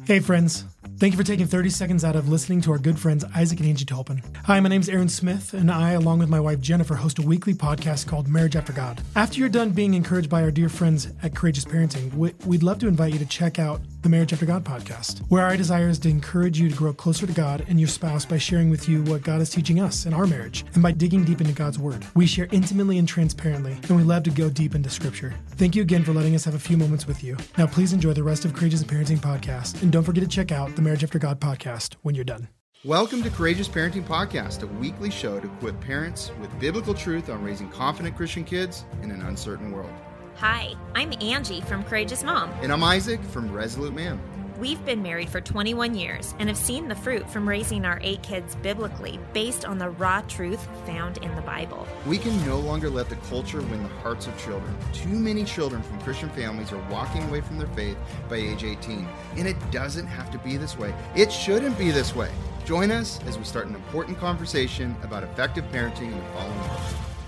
Hey friends, thank you for taking 30 seconds out of listening to our good friends Isaac and Angie Tolpin. Hi, my name's Aaron Smith, and I, along with my wife Jennifer, host a weekly podcast called Marriage After God. After you're done being encouraged by our dear friends at Courageous Parenting, we'd love to invite you to check out the Marriage After God podcast, where our desire is to encourage you to grow closer to God and your spouse by sharing with you what God is teaching us in our marriage, and by digging deep into God's Word. We share intimately and transparently, and we love to go deep into Scripture. Thank you again for letting us have a few moments with you. Now please enjoy the rest of Courageous Parenting podcast, and don't forget to check out the Marriage After God podcast when you're done. Welcome to Courageous Parenting Podcast, a weekly show to equip parents with biblical truth on raising confident Christian kids in an uncertain world. Hi, I'm Angie from Courageous Mom. And I'm Isaac from Resolute Man. We've been married for 21 years and have seen the fruit from raising our 8 kids biblically based on the raw truth found in the Bible. We can no longer let the culture win the hearts of children. Too many children from Christian families are walking away from their faith by age 18. And it doesn't have to be this way. It shouldn't be this way. Join us as we start an important conversation about effective parenting in the fallen world.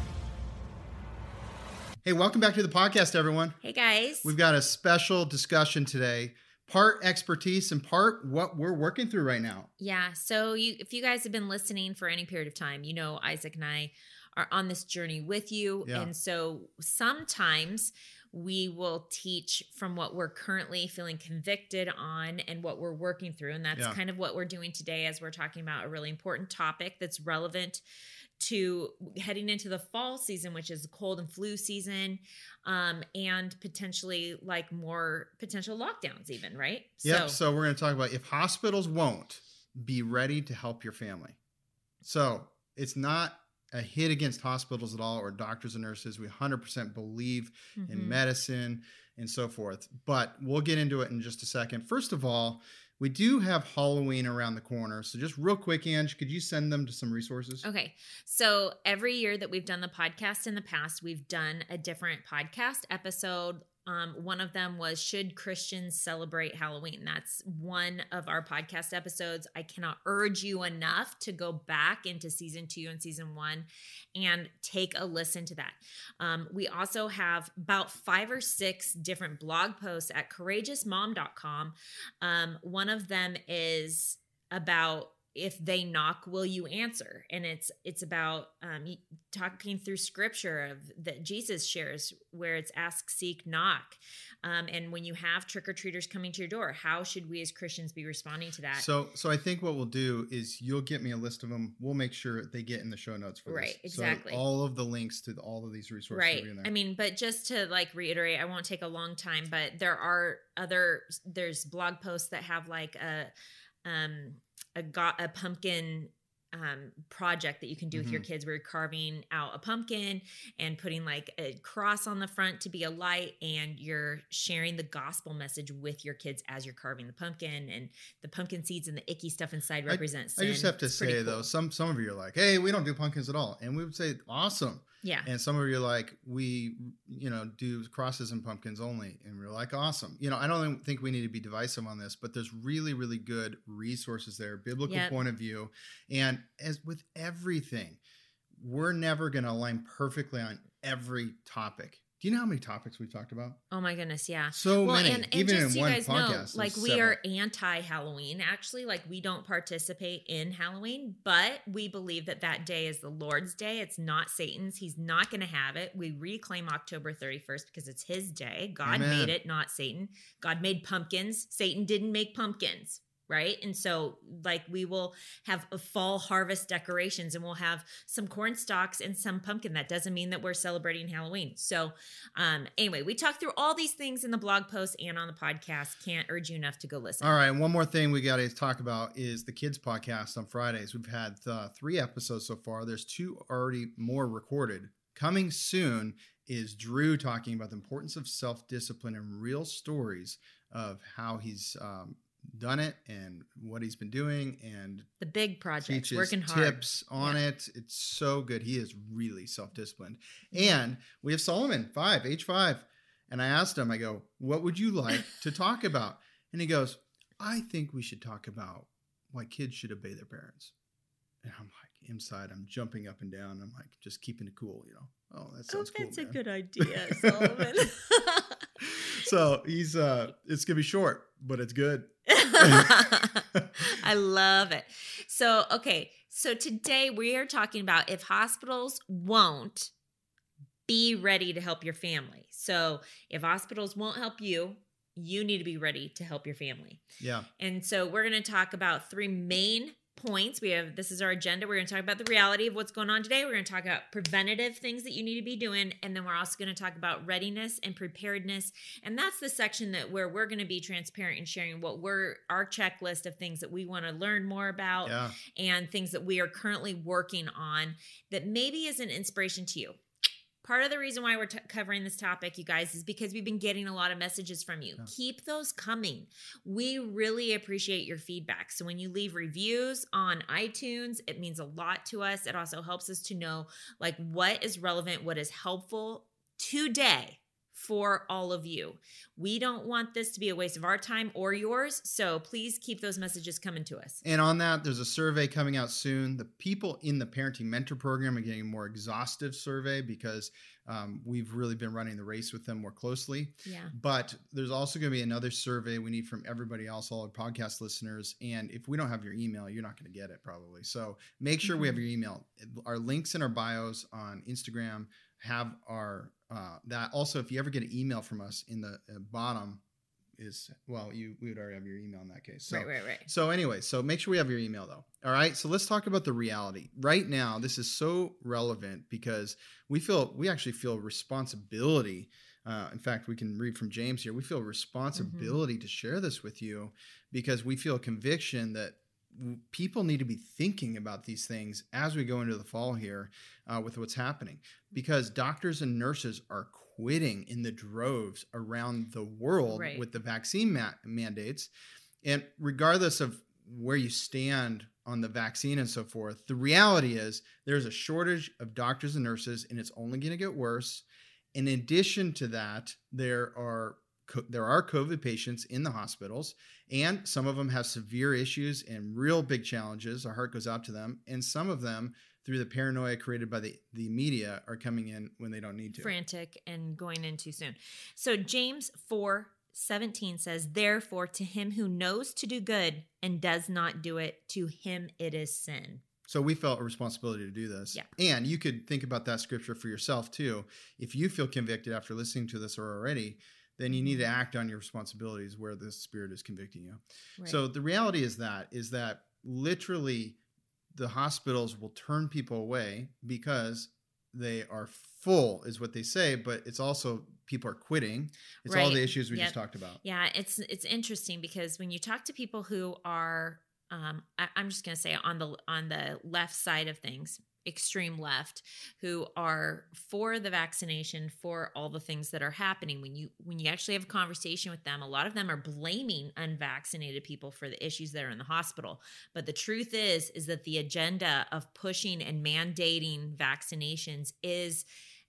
Hey, welcome back to the podcast, everyone. Hey, guys. We've got a special discussion today. Part expertise and part what we're working through right now. Yeah, so if you guys have been listening for any period of time, you know Isaac and I are on this journey with you. Yeah. And so sometimes we will teach from what we're currently feeling convicted on and what we're working through. And that's kind of what we're doing today as we're talking about a really important topic that's relevant to heading into the fall season, which is the cold and flu season, and potentially like more potential lockdowns even, right? Yep. So we're going to talk about if hospitals won't be ready to help your family. So it's not a hit against hospitals at all or doctors and nurses. We 100% believe in medicine and so forth, but we'll get into it in just a second. First of all, we do have Halloween around the corner. So just real quick, Ange, could you send them to some resources? Okay. So every year that we've done the podcast in the past, we've done a different podcast episode. One of them was Should Christians Celebrate Halloween? That's one of our podcast episodes. I cannot urge you enough to go back into season 2 and season 1 and take a listen to that. We also have about 5 or 6 different blog posts at courageousmom.com. One of them is about if they knock, will you answer? And it's about talking through scripture that Jesus shares, where it's ask, seek, knock. And when you have trick-or-treaters coming to your door, how should we as Christians be responding to that? So I think what we'll do is you'll get me a list of them. We'll make sure they get in the show notes for this. Right, exactly. So all of the links to all of these resources right. will be in there. I mean, but just to reiterate, I won't take a long time, but there's blog posts that have like a pumpkin project that you can do with your kids, where you're carving out a pumpkin and putting like a cross on the front to be a light, and you're sharing the gospel message with your kids as you're carving the pumpkin, and the pumpkin seeds and the icky stuff inside represent sin. I just have to say though, some of you are like, hey, we don't do pumpkins at all. And we would say, awesome. Yeah. And some of you are like, we, do crosses and pumpkins only. And we're like, awesome. I don't think we need to be divisive on this, but there's really, really good resources there, biblical point of view. And as with everything, we're never going to align perfectly on every topic. Do you know how many topics we've talked about? Oh my goodness, yeah. So many, and even just in so one you guys podcast. know, we are anti-Halloween, actually. We don't participate in Halloween, but we believe that day is the Lord's day. It's not Satan's. He's not going to have it. We reclaim October 31st because it's his day. God made it, not Satan. God made pumpkins. Satan didn't make pumpkins. Right. And so we will have a fall harvest decorations, and we'll have some corn stalks and some pumpkin. That doesn't mean that we're celebrating Halloween. So anyway, we talked through all these things in the blog post and on the podcast. Can't urge you enough to go listen. All right. And one more thing we got to talk about is the kids podcast on Fridays. We've had 3 episodes so far. There's 2 already more recorded. Coming soon is Drew talking about the importance of self-discipline and real stories of how he's done it and what he's been doing, and the big projects, working hard, tips on it. It's so good. He is really self-disciplined. And we have Solomon age 5. And I asked him, I go, what would you like to talk about? And he goes, I think we should talk about why kids should obey their parents. And I'm like, inside, I'm jumping up and down. I'm like, just keeping it cool, Oh, that sounds cool. That's a good idea, Sullivan. So he's it's gonna be short, but it's good. I love it. So, okay. So today we are talking about if hospitals won't, be ready to help your family. So if hospitals won't help you, you need to be ready to help your family. Yeah. And so we're going to talk about 3 main points. This is our agenda. We're going to talk about the reality of what's going on today. We're going to talk about preventative things that you need to be doing. And then we're also going to talk about readiness and preparedness. And that's the section where we're going to be transparent and sharing our checklist of things that we want to learn more about and things that we are currently working on that maybe is an inspiration to you. Part of the reason why we're covering this topic, you guys, is because we've been getting a lot of messages from you. Yeah. Keep those coming. We really appreciate your feedback. So when you leave reviews on iTunes, it means a lot to us. It also helps us to know what is relevant, what is helpful today for all of you. We don't want this to be a waste of our time or yours, so please keep those messages coming to us. And on that, there's a survey coming out soon. The people in the Parenting Mentor Program are getting a more exhaustive survey because we've really been running the race with them more closely. Yeah. But there's also going to be another survey we need from everybody else, all our podcast listeners. And if we don't have your email, you're not going to get it probably. So make sure we have your email. Our links in our bios on Instagram have our that. Also, if you ever get an email from us, in the bottom is, we would already have your email in that case. So, right. So anyway, so make sure we have your email though. All right. So let's talk about the reality right now. This is so relevant because we actually feel responsibility. In fact, we can read from James here. We feel responsibility to share this with you because we feel conviction that people need to be thinking about these things as we go into the fall here with what's happening, because doctors and nurses are quitting in the droves around the world with the vaccine mandates. And regardless of where you stand on the vaccine and so forth, the reality is there's a shortage of doctors and nurses, and it's only going to get worse. In addition to that, there are COVID patients in the hospitals, and some of them have severe issues and real big challenges. Our heart goes out to them. And some of them, through the paranoia created by the media, are coming in when they don't need to. Frantic and going in too soon. So James 4:17 says, "Therefore, to him who knows to do good and does not do it, to him it is sin." So we felt a responsibility to do this. Yeah. And you could think about that scripture for yourself too. If you feel convicted after listening to this or already, then you need to act on your responsibilities where the Spirit is convicting you. Right. So the reality is that literally the hospitals will turn people away because they are full, is what they say, but it's also people are quitting. It's all the issues we just talked about. Yeah, it's interesting because when you talk to people who are, I'm just going to say on the left side of things, extreme left, who are for the vaccination, for all the things that are happening, when you actually have a conversation with them, a lot of them are blaming unvaccinated people for the issues that are in the hospital. But the truth is that the agenda of pushing and mandating vaccinations is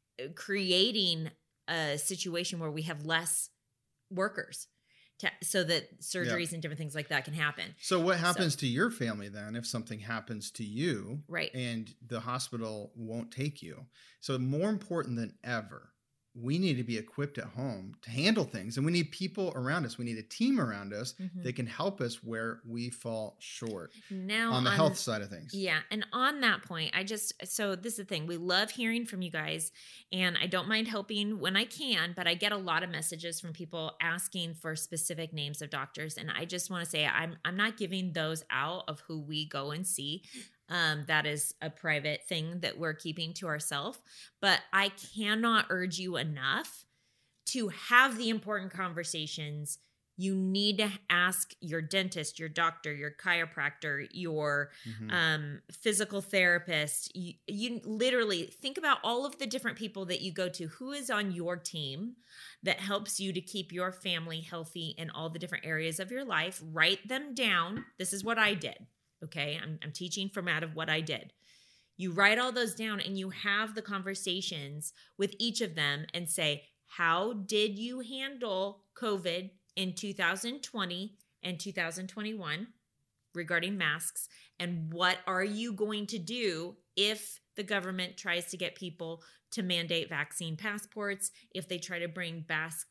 creating a situation where we have less workers, so that surgeries and different things like that can happen. So what happens to your family then if something happens to you, right, and the hospital won't take you? So more important than ever, we need to be equipped at home to handle things. And we need people around us. We need a team around us that can help us where we fall short now on the health side of things. Yeah. And on that point, so this is the thing. We love hearing from you guys, and I don't mind helping when I can, but I get a lot of messages from people asking for specific names of doctors. And I just want to say, I'm not giving those out of who we go and see. That is a private thing that we're keeping to ourselves. But I cannot urge you enough to have the important conversations. You need to ask your dentist, your doctor, your chiropractor, your physical therapist. You literally think about all of the different people that you go to. Who is on your team that helps you to keep your family healthy in all the different areas of your life? Write them down. This is what I did. Okay, I'm teaching from out of what I did. You write all those down and you have the conversations with each of them and say, how did you handle COVID in 2020 and 2021 regarding masks? And what are you going to do if the government tries to get people to mandate vaccine passports, if they try to bring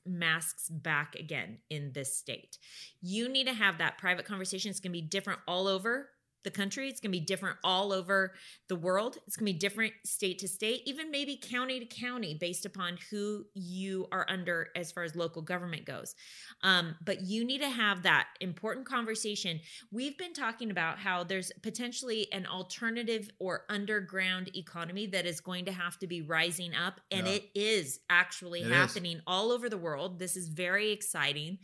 masks back again in this state. You need to have that private conversation. It's going to be different all over the country. It's going to be different all over the world. It's going to be different state to state, even maybe county to county, based upon who you are under as far as local government goes. But you need to have that important conversation. We've been talking about how there's potentially an alternative or underground economy that is going to have to be rising up. And it is actually happening all over the world. This is very exciting.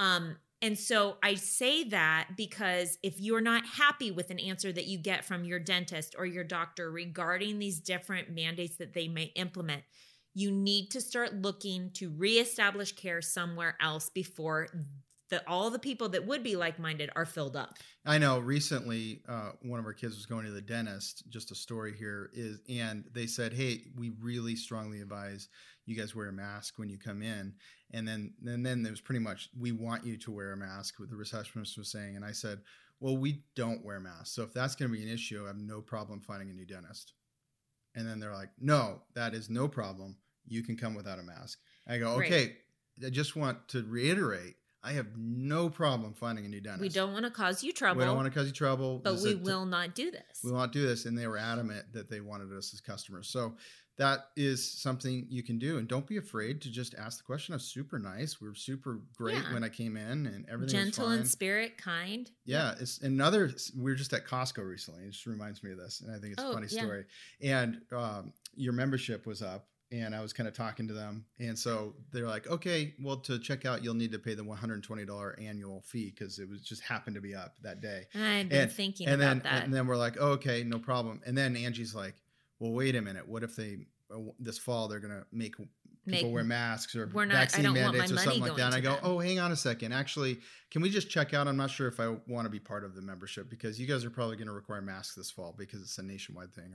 And so I say that because if you're not happy with an answer that you get from your dentist or your doctor regarding these different mandates that they may implement, you need to start looking to reestablish care somewhere else before all the people that would be like-minded are filled up. I know recently one of our kids was going to the dentist, just a story here, and they said, hey, we really strongly advise you guys wear a mask when you come in. And then there was pretty much, we want you to wear a mask, what the receptionist was saying. And I said, well, we don't wear masks. So if that's going to be an issue, I have no problem finding a new dentist. And then they're like, no, that is no problem. You can come without a mask. I go, okay, I just want to reiterate, I have no problem finding a new dentist. We don't want to cause you trouble. We don't want to cause you trouble. But we will not do this. We won't do this. And they were adamant that they wanted us as customers. So that is something you can do. And don't be afraid to just ask the question. I was super nice. We were super great when I came in and everything was fine. Gentle in spirit, kind. Yeah. It's another, we were just at Costco recently. It just reminds me of this. And I think it's a funny story. And your membership was up. And I was kind of talking to them. And so they're like, okay, well, to check out, you'll need to pay the $120 annual fee because it was just happened to be up that day. I've been thinking about that. And then we're like, oh, okay, no problem. And then Angie's like, well, wait a minute. What if this fall, they're going to make people wear masks or vaccine mandates or something like that? And I go, oh, hang on a second. Actually, can we just check out? I'm not sure if I want to be part of the membership because you guys are probably going to require masks this fall because it's a nationwide thing.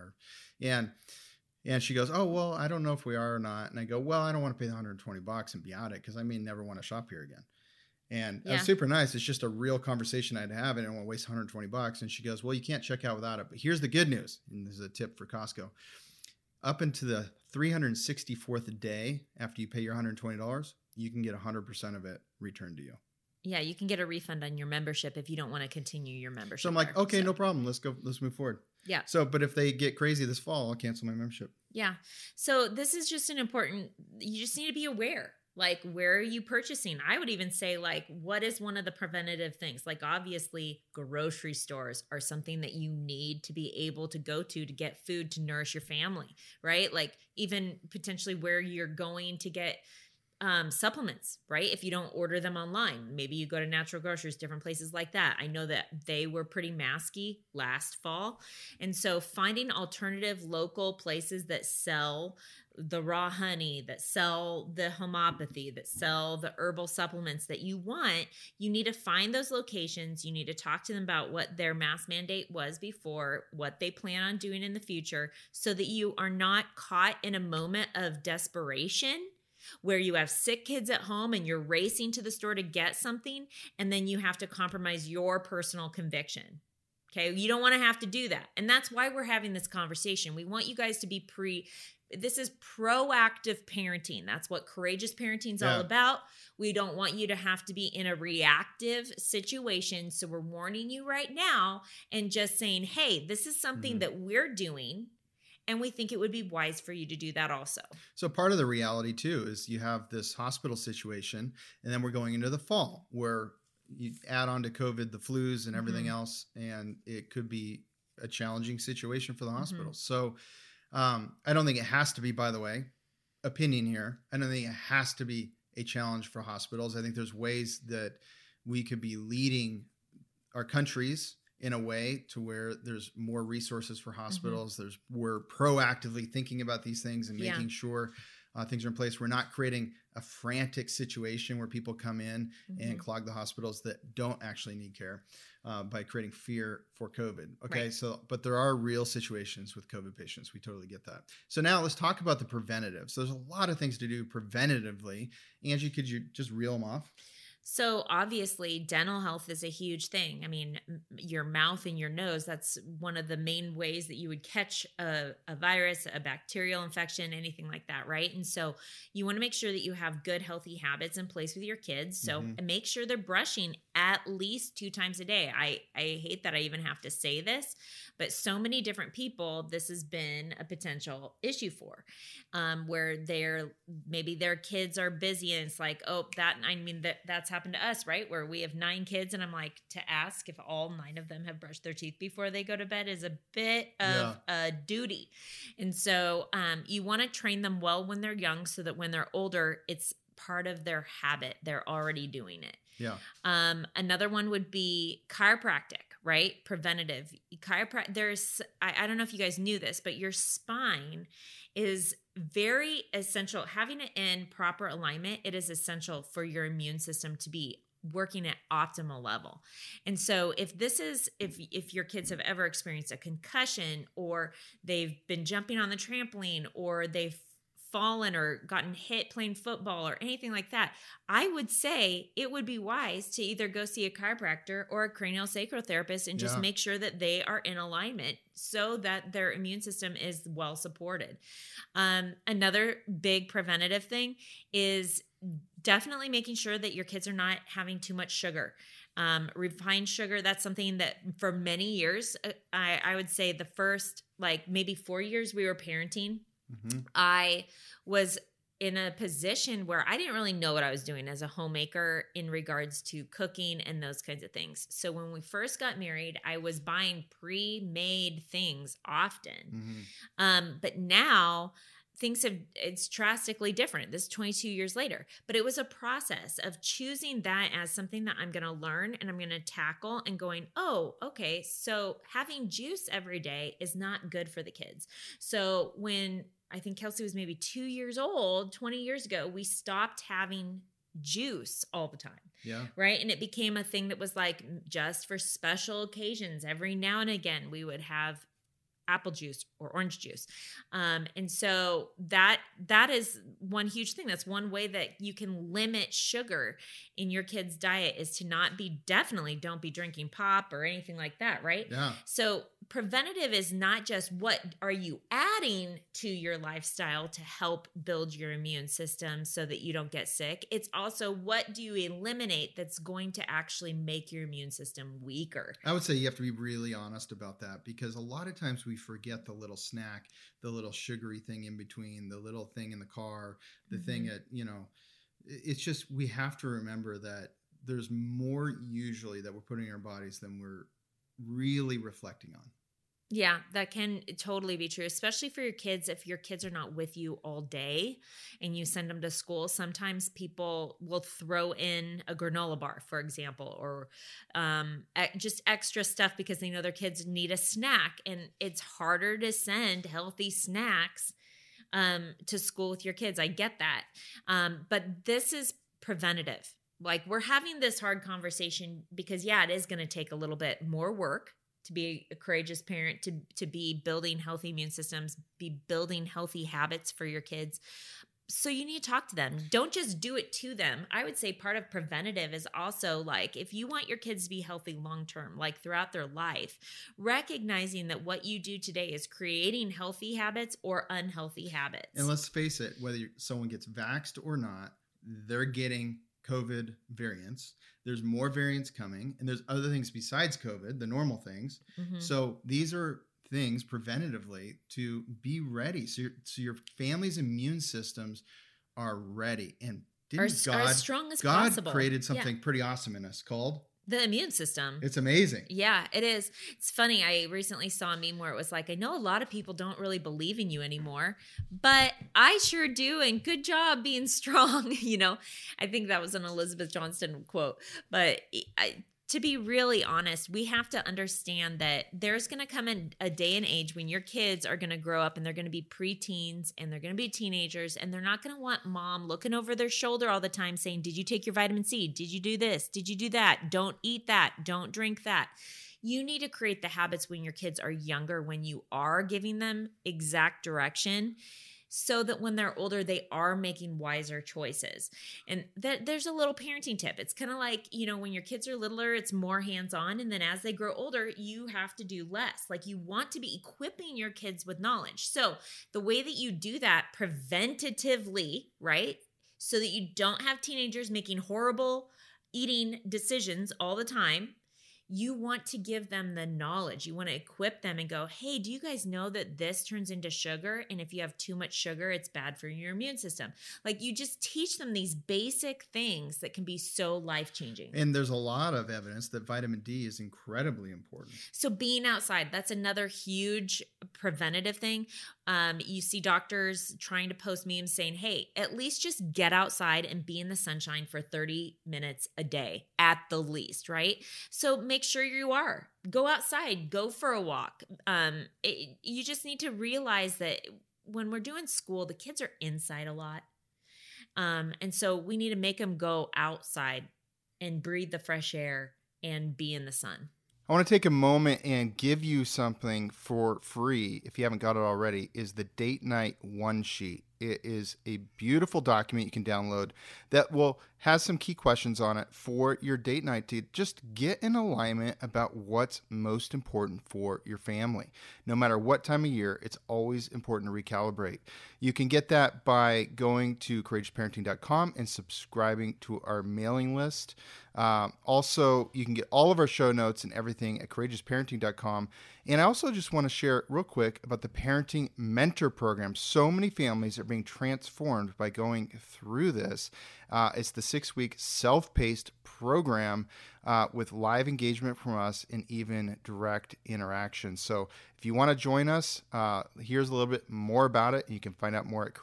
And she goes, oh, well, I don't know if we are or not. And I go, well, I don't want to pay the $120 and be out it because I may never want to shop here again. And it was super nice. It's just a real conversation I'd have, and I don't want to waste $120. And she goes, well, you can't check out without it. But here's the good news. And this is a tip for Costco. Up into the 364th day after you pay your $120, you can get 100% of it returned to you. Yeah, you can get a refund on your membership if you don't want to continue your membership. So I'm like, okay, no problem. Let's move forward. Yeah. So, but if they get crazy this fall, I'll cancel my membership. Yeah. So this is just you just need to be aware. Like, where are you purchasing? I would even say, like, what is one of the preventative things? Like, obviously, grocery stores are something that you need to be able to go to get food to nourish your family, right? Like, even potentially where you're going to get supplements, right? If you don't order them online, maybe you go to Natural Grocers, different places like that. I know that they were pretty masky last fall. And so finding alternative local places that sell the raw honey, that sell the homeopathy, that sell the herbal supplements that you want, you need to find those locations. You need to talk to them about what their mask mandate was before, what they plan on doing in the future, so that you are not caught in a moment of desperation where you have sick kids at home and you're racing to the store to get something, and then you have to compromise your personal conviction. Okay. You don't want to have to do that. And that's why we're having this conversation. We want you guys to be this is proactive parenting. That's what courageous parenting is all about. We don't want you to have to be in a reactive situation. So we're warning you right now and just saying, hey, this is something that we're doing. And we think it would be wise for you to do that also. So part of the reality too is you have this hospital situation, and then we're going into the fall where you add on to COVID, the flus and everything else, and it could be a challenging situation for the hospitals. So I don't think it has to be, by the way, opinion here. I don't think it has to be a challenge for hospitals. I think there's ways that we could be leading our countries in a way to where there's more resources for hospitals. We're proactively thinking about these things and making sure things are in place. We're not creating a frantic situation where people come in and clog the hospitals that don't actually need care by creating fear for COVID. Okay. Right. So, but there are real situations with COVID patients. We totally get that. So now let's talk about the preventative. So there's a lot of things to do preventatively. Angie, could you just reel them off? So obviously dental health is a huge thing. I mean, your mouth and your nose, that's one of the main ways that you would catch a virus, a bacterial infection, anything like that, right? And so you want to make sure that you have good, healthy habits in place with your kids. So make sure they're brushing at least 2 times a day. I hate that I even have to say this, but so many different people, this has been a potential issue for, where maybe their kids are busy and it's like, oh, that's happened to us, right? Where we have 9 kids and I'm like, to ask if all 9 of them have brushed their teeth before they go to bed is a bit of a duty. And so you want to train them well when they're young so that when they're older, it's part of their habit. They're already doing it. Yeah. Another one would be chiropractic, right? Preventative. I don't know if you guys knew this, but your spine is very essential. Having it in proper alignment, it is essential for your immune system to be working at optimal level. And so if your kids have ever experienced a concussion, or they've been jumping on the trampoline, or they've fallen or gotten hit playing football or anything like that, I would say it would be wise to either go see a chiropractor or a craniosacral therapist and just make sure that they are in alignment so that their immune system is well supported. Another big preventative thing is definitely making sure that your kids are not having too much sugar. Refined sugar, that's something that for many years, I would say the first maybe 4 years we were parenting, I was in a position where I didn't really know what I was doing as a homemaker in regards to cooking and those kinds of things. So when we first got married, I was buying pre-made things often. But now it's drastically different. This is 22 years later, but it was a process of choosing that as something that I'm going to learn and I'm going to tackle, and going, oh, okay, so having juice every day is not good for the kids. So when I think Kelsey was maybe 2 years old, 20 years ago, we stopped having juice all the time. Yeah. Right. And it became a thing that was like just for special occasions. Every now and again, we would have apple juice or orange juice. And so that is one huge thing. That's one way that you can limit sugar in your kid's diet, is to don't be drinking pop or anything like that. Right. Yeah. So preventative is not just what are you adding to your lifestyle to help build your immune system so that you don't get sick. It's also what do you eliminate that's going to actually make your immune system weaker. I would say you have to be really honest about that, because a lot of times we forget the little snack, the little sugary thing in between, the little thing in the car, the thing at, it's just, we have to remember that there's more usually that we're putting in our bodies than we're really reflecting on. Yeah, that can totally be true, especially for your kids. If your kids are not with you all day and you send them to school, sometimes people will throw in a granola bar, for example, or just extra stuff because they know their kids need a snack. And it's harder to send healthy snacks to school with your kids. I get that. But this is preventative. Like, we're having this hard conversation because, it is going to take a little bit more work to be a courageous parent, to be building healthy immune systems, be building healthy habits for your kids. So you need to talk to them. Don't just do it to them. I would say part of preventative is also if you want your kids to be healthy long-term, throughout their life, recognizing that what you do today is creating healthy habits or unhealthy habits. And let's face it, whether someone gets vaxxed or not, they're getting COVID variants. There's more variants coming, and there's other things besides COVID, the normal things. So these are things preventatively to be ready. So your family's immune systems are ready. And are as strong as God possible. Created something pretty awesome in us called the immune system. It's amazing. Yeah, it is. It's funny. I recently saw a meme where it was I know a lot of people don't really believe in you anymore, but I sure do. And good job being strong. I think that was an Elizabeth Johnston quote, but to be really honest, we have to understand that there's going to come a day and age when your kids are going to grow up and they're going to be preteens and they're going to be teenagers, and they're not going to want mom looking over their shoulder all the time saying, did you take your vitamin C? Did you do this? Did you do that? Don't eat that. Don't drink that. You need to create the habits when your kids are younger, when you are giving them exact direction, so that when they're older, they are making wiser choices. And there's a little parenting tip. It's kind of like, when your kids are littler, it's more hands-on. And then as they grow older, you have to do less. Like, you want to be equipping your kids with knowledge. So the way that you do that preventatively, right? So that you don't have teenagers making horrible eating decisions all the time. You want to give them the knowledge. You want to equip them and go, hey, do you guys know that this turns into sugar? And if you have too much sugar, it's bad for your immune system. Like, you just teach them these basic things that can be so life-changing. And there's a lot of evidence that vitamin D is incredibly important. So being outside, that's another huge preventative thing. You see doctors trying to post memes saying, hey, at least just get outside and be in the sunshine for 30 minutes a day at the least, right? So make sure you are. Go outside, go for a walk. You just need to realize that when we're doing school, the kids are inside a lot. And so we need to make them go outside and breathe the fresh air and be in the sun. I want to take a moment and give you something for free, if you haven't got it already, is the Date Night One Sheet. It is a beautiful document you can download that will have some key questions on it for your date night to just get in alignment about what's most important for your family. No matter what time of year, it's always important to recalibrate. You can get that by going to courageousparenting.com and subscribing to our mailing list. Also, you can get all of our show notes and everything at courageousparenting.com. And I also just want to share real quick about the Parenting Mentor Program. So many families are being transformed by going through this. It's the 6-week self-paced program with live engagement from us and even direct interaction. So if you want to join us, here's a little bit more about it. You can find out more at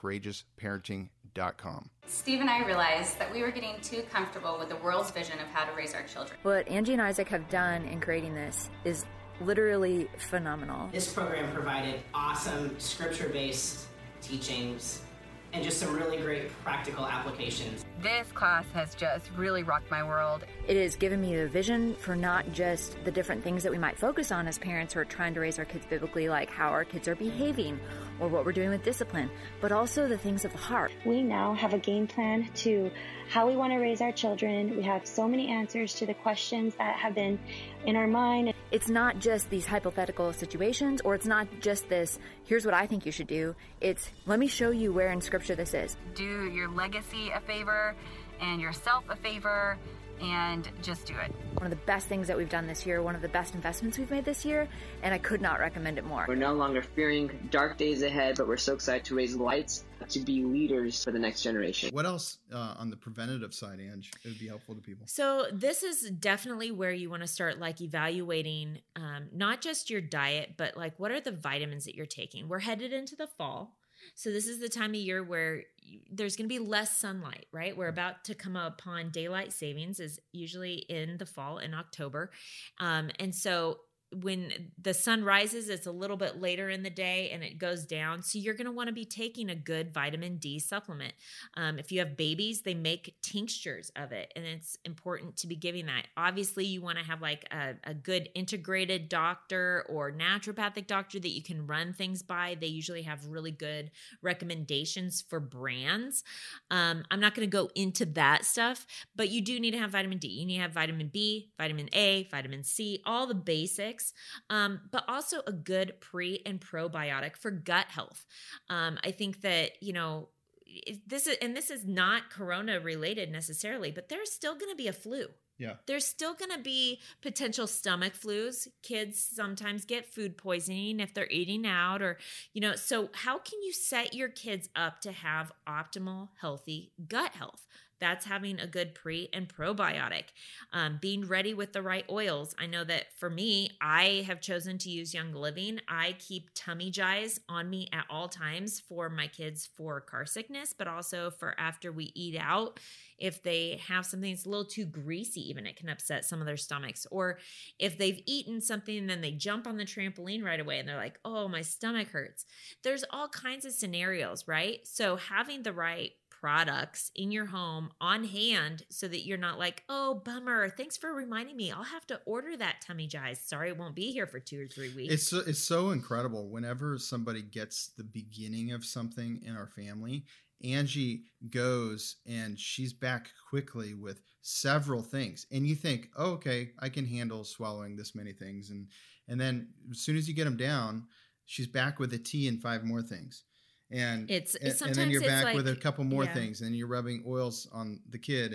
courageousparenting.com. Steve and I realized that we were getting too comfortable with the world's vision of how to raise our children. What Angie and Isaac have done in creating this is literally phenomenal. This program provided awesome scripture-based teachings and just some really great practical applications. This class has just really rocked my world. It has given me a vision for not just the different things that we might focus on as parents who are trying to raise our kids biblically, like how our kids are behaving or what we're doing with discipline, but also the things of the heart. We now have a game plan to how we want to raise our children. We have so many answers to the questions that have been in our mind. It's not just these hypothetical situations, or it's not just this, here's what I think you should do. It's, let me show you where in Scripture this is. Do your legacy a favor and yourself a favor and just do it. One of the best things that we've done this year, one of the best investments we've made this year, and I could not recommend it more. We're no longer fearing dark days ahead, but we're so excited to raise lights, to be leaders for the next generation. What else on the preventative side, Ange, it would be helpful to people? So this is definitely where you want to start evaluating not just your diet, but what are the vitamins that you're taking? We're headed into the fall. So this is the time of year where there's going to be less sunlight, right? We're about to come upon daylight savings is usually in the fall in October. And so when the sun rises, it's a little bit later in the day and it goes down. So you're going to want to be taking a good vitamin D supplement. If you have babies, they make tinctures of it, and it's important to be giving that. Obviously, you want to have a good integrated doctor or naturopathic doctor that you can run things by. They usually have really good recommendations for brands. I'm not going to go into that stuff, but you do need to have vitamin D. You need to have vitamin B, vitamin A, vitamin C, all the basics. But also a good pre and probiotic for gut health. I think that, this is not corona related necessarily, but there's still going to be a flu. Yeah. There's still going to be potential stomach flus. Kids sometimes get food poisoning if they're eating out so how can you set your kids up to have optimal, healthy gut health? That's having a good pre and probiotic, being ready with the right oils. I know that for me, I have chosen to use Young Living. I keep Tummy Jies on me at all times for my kids for car sickness, but also for after we eat out. If they have something that's a little too greasy, even it can upset some of their stomachs. Or if they've eaten something and then they jump on the trampoline right away and they're like, oh, my stomach hurts. There's all kinds of scenarios, right? So having the right products in your home on hand so that you're not like, oh, bummer. Thanks for reminding me. I'll have to order that Tummy Jies. Sorry, it won't be here for 2 or 3 weeks. It's so incredible. Whenever somebody gets the beginning of something in our family, Angie goes and she's back quickly with several things. And you think, oh, okay, I can handle swallowing this many things. And then as soon as you get them down, she's back with a tea and 5 more things. And then you're back with a couple more things, and you're rubbing oils on the kid.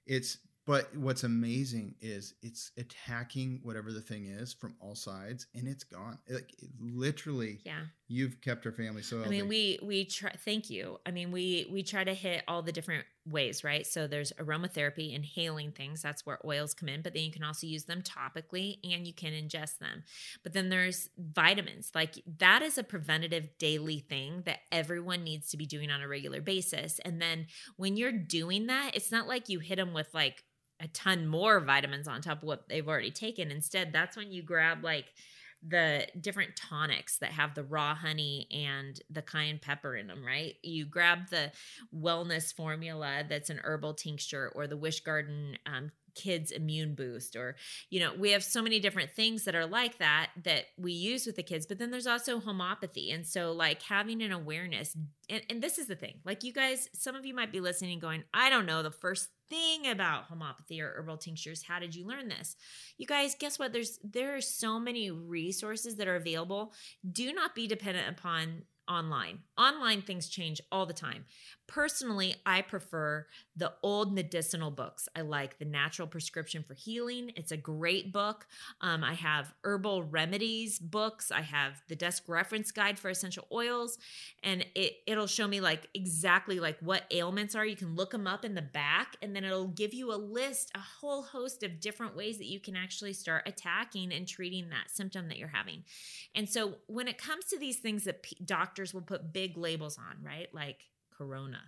But what's amazing is it's attacking whatever the thing is from all sides, and it's gone. Literally, you've kept our family so healthy. I mean, we try. Thank you. I mean, we try to hit all the different ways, right? So there's aromatherapy, inhaling things. That's where oils come in. But then you can also use them topically, and you can ingest them. But then there's vitamins. Like that is a preventative daily thing that everyone needs to be doing on a regular basis. And then when you're doing that, it's not like you hit them with like a ton more vitamins on top of what they've already taken. Instead, that's when you grab like the different tonics that have the raw honey and the cayenne pepper in them, right? You grab the wellness formula that's an herbal tincture, or the Wish Garden kids immune boost, or, you know, we have so many different things that are like that we use with the kids. But then there's also homeopathy. And so like having an awareness, and this is the thing, like you guys, some of you might be listening and going, I don't know the first thing about homeopathy or herbal tinctures. How did you learn this? You guys, guess what? There are so many resources that are available. Do not be dependent upon online. Online things change all the time. Personally, I prefer the old medicinal books. I like The Natural Prescription for Healing. It's a great book. I have herbal remedies books. I have the Desk Reference Guide for Essential Oils, and it'll show me like exactly like what ailments are. You can look them up in the back, and then it'll give you a list, a whole host of different ways that you can actually start attacking and treating that symptom that you're having. And so when it comes to these things that doctors will put big labels on, right? Like Corona.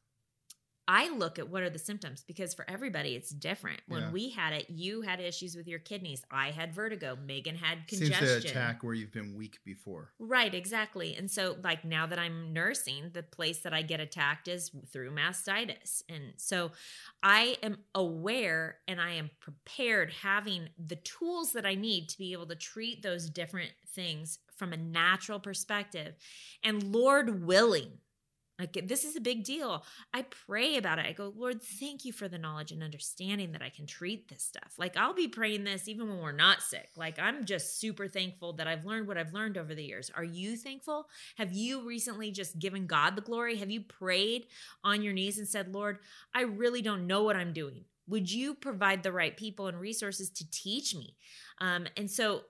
I look at what are the symptoms, because for everybody it's different. When we had it, you had issues with your kidneys. I had vertigo. Megan had congestion. Seems to attack where you've been weak before. Right, exactly. And so like now that I'm nursing, the place that I get attacked is through mastitis. And so I am aware and I am prepared, having the tools that I need to be able to treat those different things from a natural perspective. And Lord willing, like this is a big deal. I pray about it. I go, Lord, thank you for the knowledge and understanding that I can treat this stuff. Like I'll be praying this even when we're not sick. Like I'm just super thankful that I've learned what I've learned over the years. Are you thankful? Have you recently just given God the glory? Have you prayed on your knees and said, Lord, I really don't know what I'm doing. Would you provide the right people and resources to teach me? And so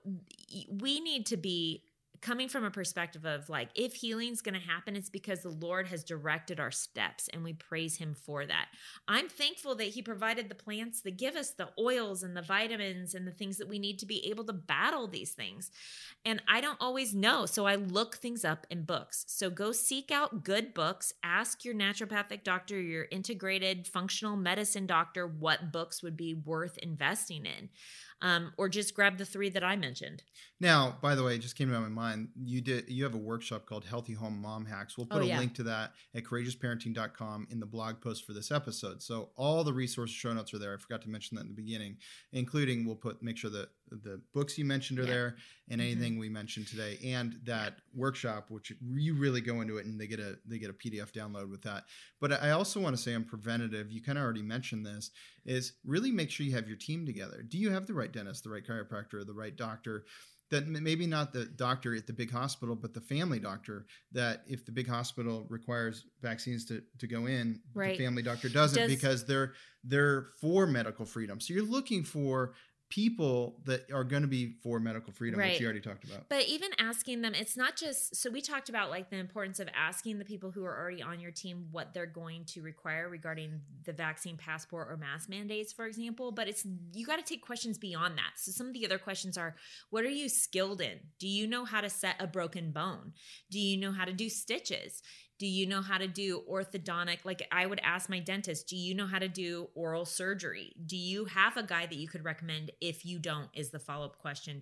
we need to be coming from a perspective of like, if healing's going to happen, it's because the Lord has directed our steps, and we praise him for that. I'm thankful that he provided the plants that give us the oils and the vitamins and the things that we need to be able to battle these things. And I don't always know. So I look things up in books. So go seek out good books. Ask your naturopathic doctor, your integrated functional medicine doctor, what books would be worth investing in. Or just grab the 3 that I mentioned. Now, by the way, it just came to my mind. You have a workshop called Healthy Home Mom Hacks. We'll put a link to that at courageousparenting.com in the blog post for this episode. So all the resource show notes are there. I forgot to mention that in the beginning, including make sure that the books you mentioned are there, and anything we mentioned today, and that workshop, which you really go into it, and they get a PDF download with that. But I also want to say on preventative, you kind of already mentioned this, is really make sure you have your team together. Do you have the right dentist, the right chiropractor, the right doctor? That maybe not the doctor at the big hospital, but the family doctor, that if the big hospital requires vaccines to go in, the family doctor doesn't, because they're for medical freedom. So you're looking for people that are going to be for medical freedom, which you already talked about. But even asking them, it's not just, so we talked about like the importance of asking the people who are already on your team what they're going to require regarding the vaccine passport or mask mandates, for example, but you got to take questions beyond that. So some of the other questions are, what are you skilled in? Do you know how to set a broken bone? Do you know how to do stitches? Do you know how to do orthodontic? Like I would ask my dentist, do you know how to do oral surgery? Do you have a guy that you could recommend? If you don't, is the follow-up question to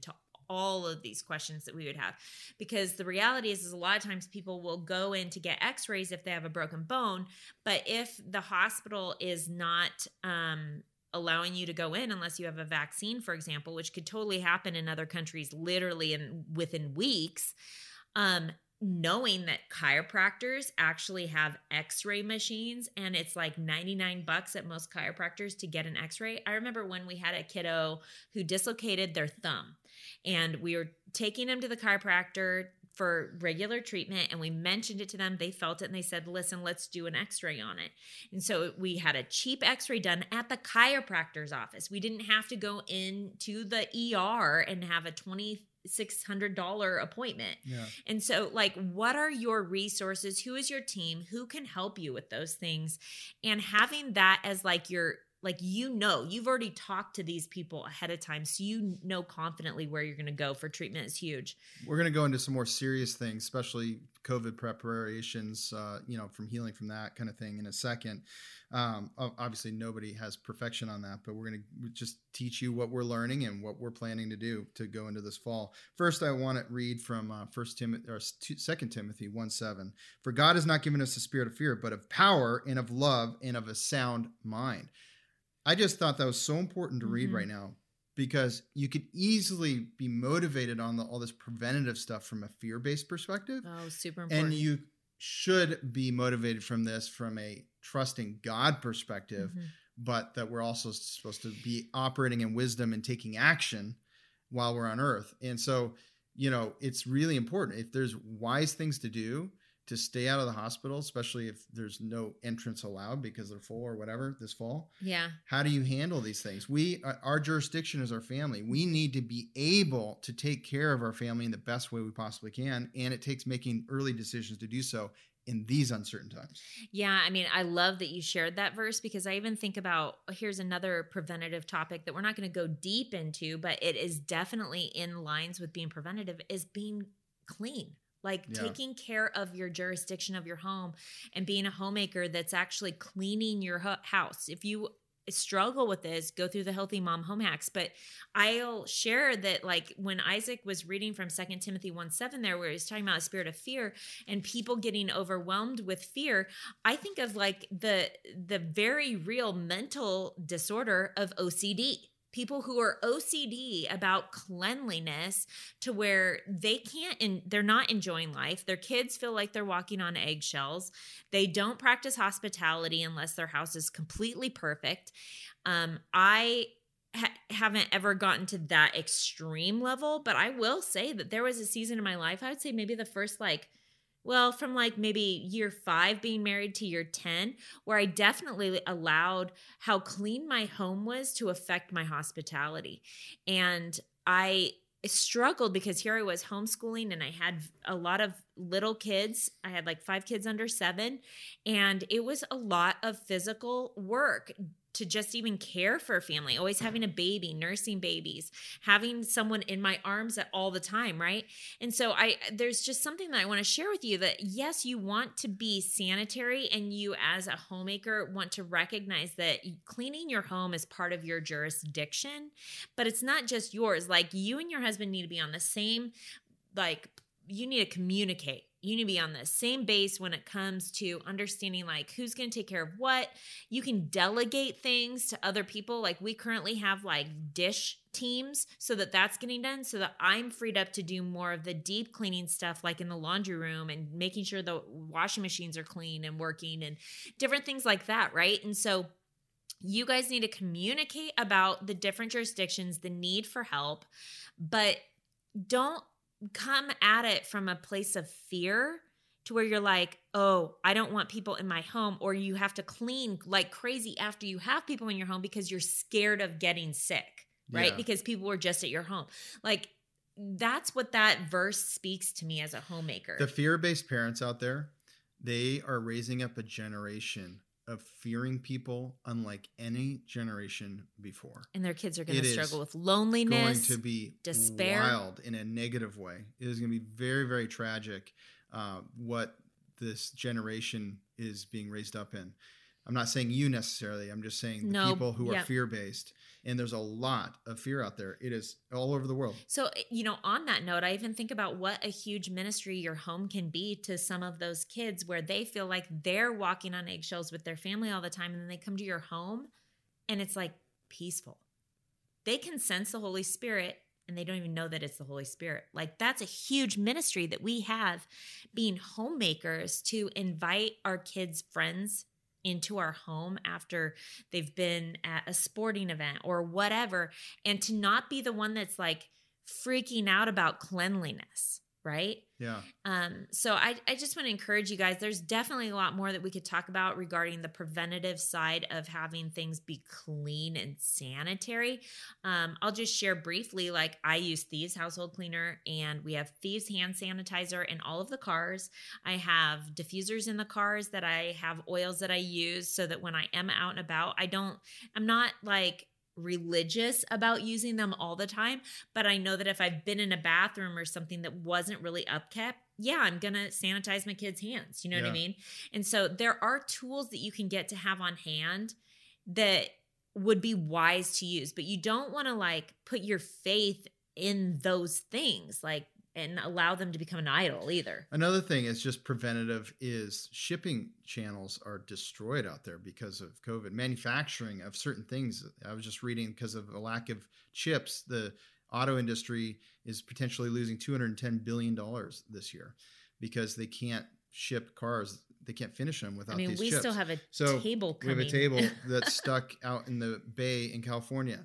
all of these questions that we would have, because the reality is a lot of times people will go in to get x-rays if they have a broken bone, but if the hospital is not allowing you to go in unless you have a vaccine, for example, which could totally happen in other countries literally within weeks, knowing that chiropractors actually have x-ray machines, and it's like $99 at most chiropractors to get an x-ray. I remember when we had a kiddo who dislocated their thumb, and we were taking him to the chiropractor for regular treatment, and we mentioned it to them. They felt it, and they said, listen, let's do an x-ray on it. And so we had a cheap x-ray done at the chiropractor's office. We didn't have to go into the ER and have a $2,600 appointment. Yeah. And so, like, what are your resources? Who is your team? Who can help you with those things? And having that as like you've already talked to these people ahead of time, so you know confidently where you're going to go for treatment is huge. We're going to go into some more serious things, especially COVID preparations, from healing from that kind of thing in a second. Obviously, nobody has perfection on that, but we're going to just teach you what we're learning and what we're planning to do to go into this fall. First, I want to read from 2 Timothy 1:7. For God has not given us a spirit of fear, but of power and of love and of a sound mind. I just thought that was so important to read right now, because you could easily be motivated on all this preventative stuff from a fear-based perspective. Oh, super important. And you should be motivated from this from a trusting God perspective, but that we're also supposed to be operating in wisdom and taking action while we're on earth. And so, it's really important. If there's wise things to do to stay out of the hospital, especially if there's no entrance allowed because they're full or whatever this fall. Yeah. How do you handle these things? Our jurisdiction is our family. We need to be able to take care of our family in the best way we possibly can. And it takes making early decisions to do so in these uncertain times. Yeah. I mean, I love that you shared that verse, because I even think about, here's another preventative topic that we're not going to go deep into, but it is definitely in lines with being preventative, is being clean. Taking care of your jurisdiction of your home and being a homemaker that's actually cleaning your house. If you struggle with this, go through the Healthy Mom Home Hacks. But I'll share that, like, when Isaac was reading from 2 Timothy 1:7 there, where he's talking about a spirit of fear and people getting overwhelmed with fear, I think of like the very real mental disorder of OCD. People who are OCD about cleanliness, to where they're not enjoying life. Their kids feel like they're walking on eggshells. They don't practice hospitality unless their house is completely perfect. I haven't ever gotten to that extreme level, but I will say that there was a season in my life, I would say maybe the first from maybe year 5 being married to year 10, where I definitely allowed how clean my home was to affect my hospitality. And I struggled because here I was homeschooling and I had a lot of little kids. I had 5 kids under 7, and it was a lot of physical work to just even care for a family, always having a baby, nursing babies, having someone in my arms all the time, right? And so there's just something that I want to share with you, that yes, you want to be sanitary, and you as a homemaker want to recognize that cleaning your home is part of your jurisdiction, but it's not just yours. You and your husband need to be on the same, you need to communicate. You need to be on the same base when it comes to understanding who's going to take care of what. You can delegate things to other people. We currently have dish teams, so that's getting done, so that I'm freed up to do more of the deep cleaning stuff, in the laundry room and making sure the washing machines are clean and working and different things like that, right? And so you guys need to communicate about the different jurisdictions, the need for help, but don't come at it from a place of fear to where you're oh, I don't want people in my home, or you have to clean like crazy after you have people in your home because you're scared of getting sick, right? Yeah. Because people were just at your home. That's what that verse speaks to me as a homemaker. The fear-based parents out there, they are raising up a generation of fearing people unlike any generation before. And their kids are going to struggle with loneliness, going to be despair, wild in a negative way. It is going to be very, very tragic what this generation is being raised up in. I'm not saying you necessarily. I'm just saying the people who are fear-based. And there's a lot of fear out there. It is all over the world. So, on that note, I even think about what a huge ministry your home can be to some of those kids where they feel like they're walking on eggshells with their family all the time. And then they come to your home and it's like peaceful. They can sense the Holy Spirit and they don't even know that it's the Holy Spirit. Like, that's a huge ministry that we have, being homemakers, to invite our kids' friends into our home after they've been at a sporting event or whatever, and to not be the one that's like freaking out about cleanliness, right? Yeah. So I just want to encourage you guys. There's definitely a lot more that we could talk about regarding the preventative side of having things be clean and sanitary. I'll just share briefly, like, I use Thieves household cleaner, and we have Thieves hand sanitizer in all of the cars. I have diffusers in the cars that I have oils that I use so that when I am out and about, I'm not like religious about using them all the time, but I know that if I've been in a bathroom or something that wasn't really upkept, I'm going to sanitize my kids' hands. You know what I mean? And so there are tools that you can get to have on hand that would be wise to use, but you don't want to like put your faith in those things, like, and allow them to become an idol either. Another thing is just preventative is shipping channels are destroyed out there because of COVID. Manufacturing of certain things. I was just reading, because of a lack of chips, the auto industry is potentially losing $210 billion this year because they can't ship cars. They can't finish them without these chips. We still have a table coming. We have a table that's stuck out in the bay in California.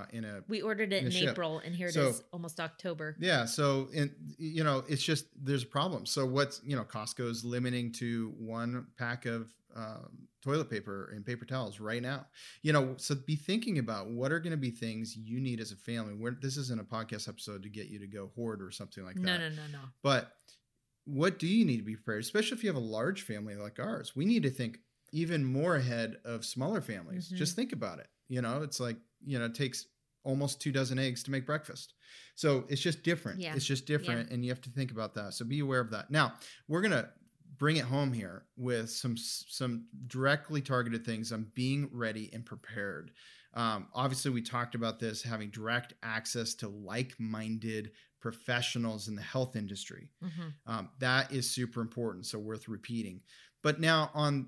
We ordered it in April, and here it is almost October. Yeah. So, it's just, there's a problem. So what's, Costco's limiting to 1 pack of toilet paper and paper towels right now. So be thinking about what are going to be things you need as a family. This isn't a podcast episode to get you to go hoard or something like that. No. But what do you need to be prepared, especially if you have a large family like ours? We need to think even more ahead of smaller families. Mm-hmm. Just think about it. It's like, it takes almost 2 dozen eggs to make breakfast. So it's just different. Yeah. It's just different. Yeah. And you have to think about that. So be aware of that. Now, we're going to bring it home here with some directly targeted things on being ready and prepared. Obviously, we talked about this, having direct access to like-minded professionals in the health industry. Mm-hmm. That is super important, so worth repeating. But now on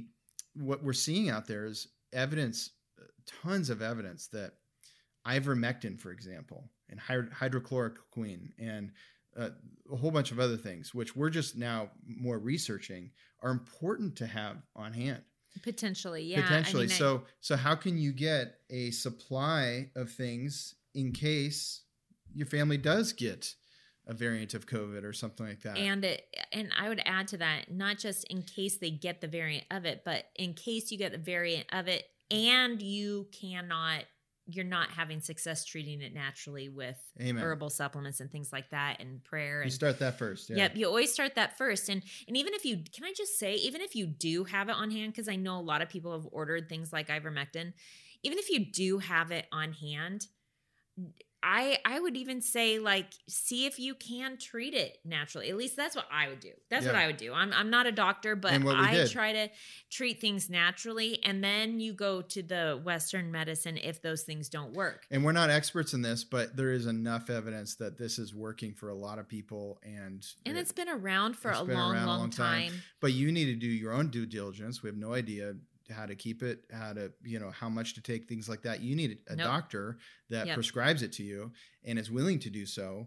what we're seeing out there is evidence, tons of evidence that ivermectin, for example, and hydrochloroquine and a whole bunch of other things, which we're just now more researching, are important to have on hand. Potentially, yeah. Potentially. So how can you get a supply of things in case your family does get a variant of COVID or something like that? And I would add to that, not just in case they get the variant of it, but in case you get the variant of it and you're not having success treating it naturally with herbal supplements and things like that, and prayer. You start that first. Yeah. Yep. You always start that first. And even if can I just say, even if you do have it on hand, because I know a lot of people have ordered things like ivermectin, even if you do have it on hand, I would even say, like, see if you can treat it naturally. At least that's what I would do. That's what I would do. I'm not a doctor, but I try to treat things naturally. And then you go to the Western medicine if those things don't work. And we're not experts in this, but there is enough evidence that this is working for a lot of people. And it's been around for a long time. But you need to do your own due diligence. We have no idea how to keep it, how much to take, things like that. You need a doctor that prescribes it to you and is willing to do so,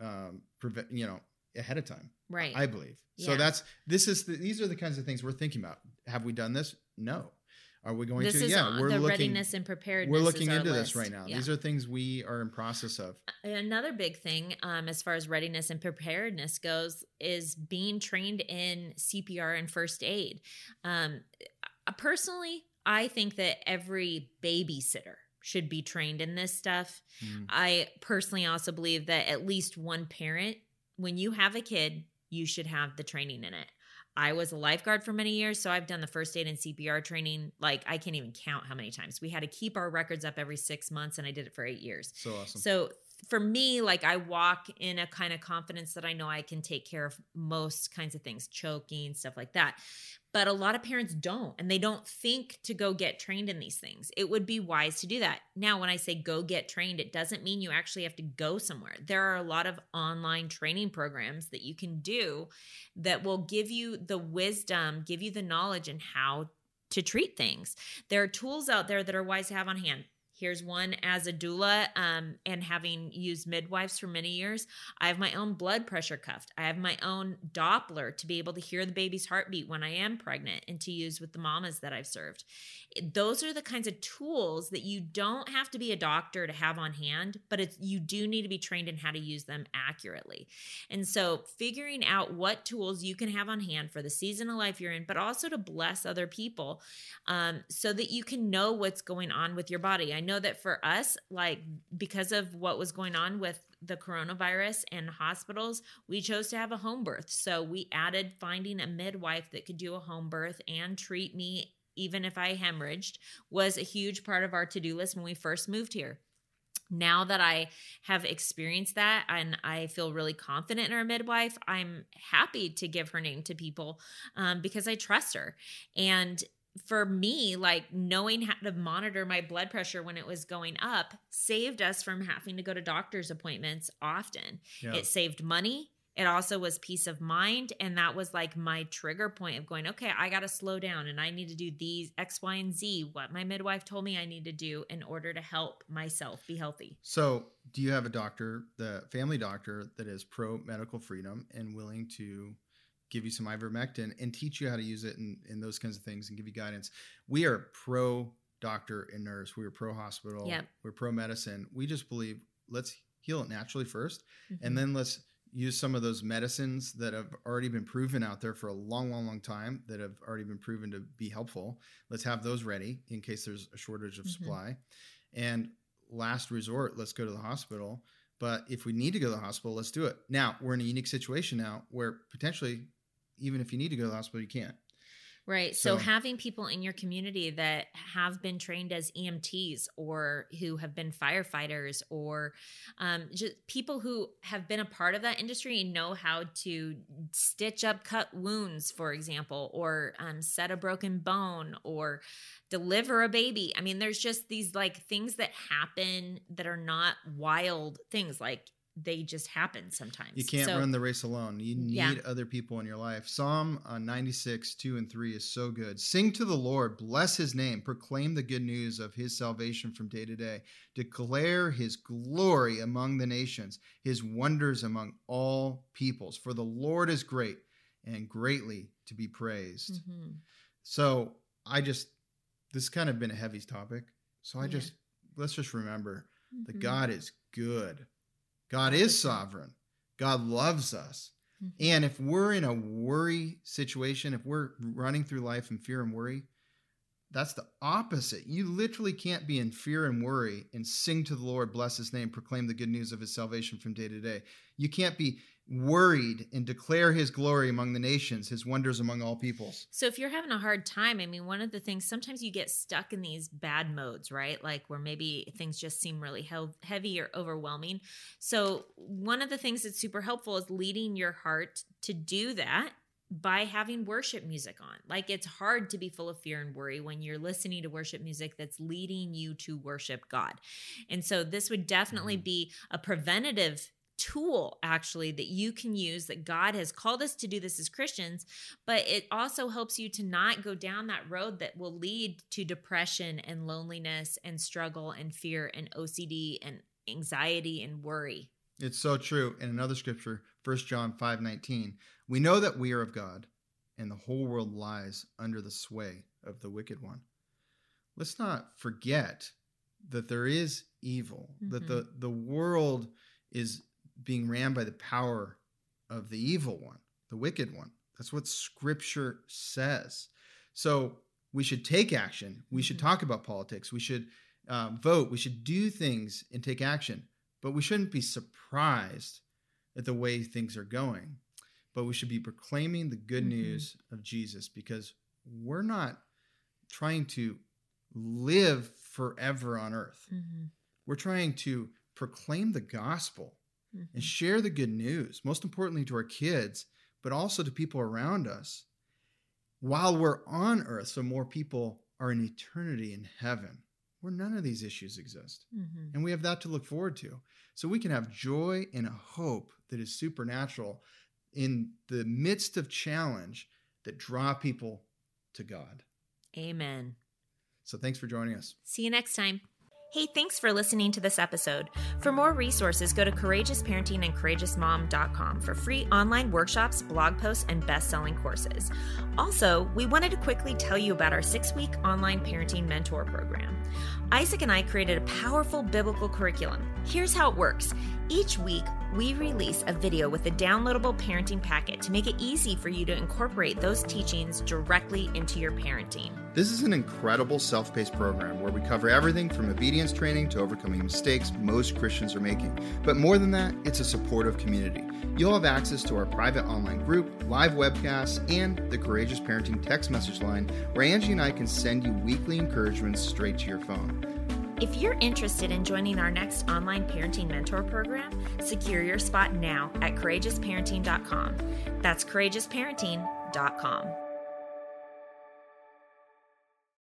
ahead of time. Right. I believe. So these are the kinds of things we're thinking about. Have we done this? No. Are we going to? We're looking, readiness and preparedness. We're looking into this right now. Yeah. These are things we are in process of. Another big thing, as far as readiness and preparedness goes, is being trained in CPR and first aid. Personally, I think that every babysitter should be trained in this stuff. I personally also believe that at least one parent, when you have a kid, you should have the training in it. I was a lifeguard for many years, so I've done the first aid and CPR training. Like, I can't even count how many times. We had to keep our records up every 6 months, and I did it for 8 years. So awesome. So for me, like, I walk in a kind of confidence that I know I can take care of most kinds of things, choking, stuff like that. But a lot of parents don't, and they don't think to go get trained in these things. It would be wise to do that. Now, when I say go get trained, it doesn't mean you actually have to go somewhere. There are a lot of online training programs that you can do that will give you the wisdom, give you the knowledge and how to treat things. There are tools out there that are wise to have on hand. Here's one as a doula, and having used midwives for many years, I have my own blood pressure cuff. I have my own Doppler to be able to hear the baby's heartbeat when I am pregnant and to use with the mamas that I've served. Those are the kinds of tools that you don't have to be a doctor to have on hand, but you do need to be trained in how to use them accurately. And so figuring out what tools you can have on hand for the season of life you're in, but also to bless other people, so that you can know what's going on with your body. I know that for us, like because of what was going on with the coronavirus and hospitals, we chose to have a home birth. So we added finding a midwife that could do a home birth and treat me even if I hemorrhaged was a huge part of our to-do list when we first moved here. Now that I have experienced that and I feel really confident in our midwife, I'm happy to give her name to people because I trust her. And for me, like knowing how to monitor my blood pressure when it was going up saved us from having to go to doctor's appointments often. Yeah. It saved money. It also was peace of mind. And that was like my trigger point of going, okay, I got to slow down and I need to do these X, Y, and Z, what my midwife told me I need to do in order to help myself be healthy. So do you have a doctor, the family doctor that is pro medical freedom and willing to give you some ivermectin and teach you how to use it and those kinds of things and give you guidance? We are pro doctor and nurse. We are pro hospital. Yep. We're pro medicine. We just believe let's heal it naturally first. Mm-hmm. And then let's use some of those medicines that have already been proven out there for a long, long, long time that have already been proven to be helpful. Let's have those ready in case there's a shortage of mm-hmm. supply. And last resort, let's go to the hospital. But if we need to go to the hospital, let's do it. Now, we're in a unique situation now where potentially, even if you need to go to the hospital, you can't. Right. So having people in your community that have been trained as EMTs or who have been firefighters or just people who have been a part of that industry and know how to stitch up cut wounds, for example, or set a broken bone or deliver a baby. I mean, there's just these like things that happen that are not wild things, like they just happen sometimes. You can't run the race alone. You need other people in your life. Psalm 96, 2 and 3 is so good. Sing to the Lord, bless his name, proclaim the good news of his salvation from day to day. Declare his glory among the nations, his wonders among all peoples. For the Lord is great and greatly to be praised. Mm-hmm. So this has kind of been a heavy topic. So let's just remember that God is good. God is sovereign. God loves us. Mm-hmm. And if we're in a worry situation, if we're running through life in fear and worry, that's the opposite. You literally can't be in fear and worry and sing to the Lord, bless his name, proclaim the good news of his salvation from day to day. You can't be worried and declare his glory among the nations, his wonders among all peoples. So if you're having a hard time, I mean, one of the things, sometimes you get stuck in these bad modes, right? Like where maybe things just seem really heavy or overwhelming. So one of the things that's super helpful is leading your heart to do that by having worship music on. Like it's hard to be full of fear and worry when you're listening to worship music that's leading you to worship God. And so this would definitely be a preventative tool actually that you can use, that God has called us to do this as Christians, but it also helps you to not go down that road that will lead to depression and loneliness and struggle and fear and OCD and anxiety and worry. It's so true. In another scripture, 1 John 5:19, we know that we are of God and the whole world lies under the sway of the wicked one. Let's not forget that there is evil, mm-hmm. that the world is being ran by the power of the evil one, the wicked one. That's what scripture says. So we should take action. We should talk about politics. We should vote. We should do things and take action. But we shouldn't be surprised at the way things are going. But we should be proclaiming the good news of Jesus, because we're not trying to live forever on earth. Mm-hmm. We're trying to proclaim the gospel and share the good news, most importantly to our kids, but also to people around us. while we're on earth, so more people are in eternity in heaven, where none of these issues exist. Mm-hmm. And we have that to look forward to. So we can have joy and a hope that is supernatural in the midst of challenge that draw people to God. Amen. So thanks for joining us. See you next time. Hey, thanks for listening to this episode. For more resources, go to Courageous Parenting and CourageousMom.com for free online workshops, blog posts, and best-selling courses. Also, we wanted to quickly tell you about our 6-week online parenting mentor program. Isaac and I created a powerful biblical curriculum. Here's how it works. Each week, we release a video with a downloadable parenting packet to make it easy for you to incorporate those teachings directly into your parenting. This is an incredible self-paced program where we cover everything from obedience training to overcoming mistakes most Christians are making. But more than that, it's a supportive community. You'll have access to our private online group, live webcasts, and the Courageous Parenting text message line where Angie and I can send you weekly encouragements straight to your phone. If you're interested in joining our next online parenting mentor program, secure your spot now at CourageousParenting.com. That's CourageousParenting.com.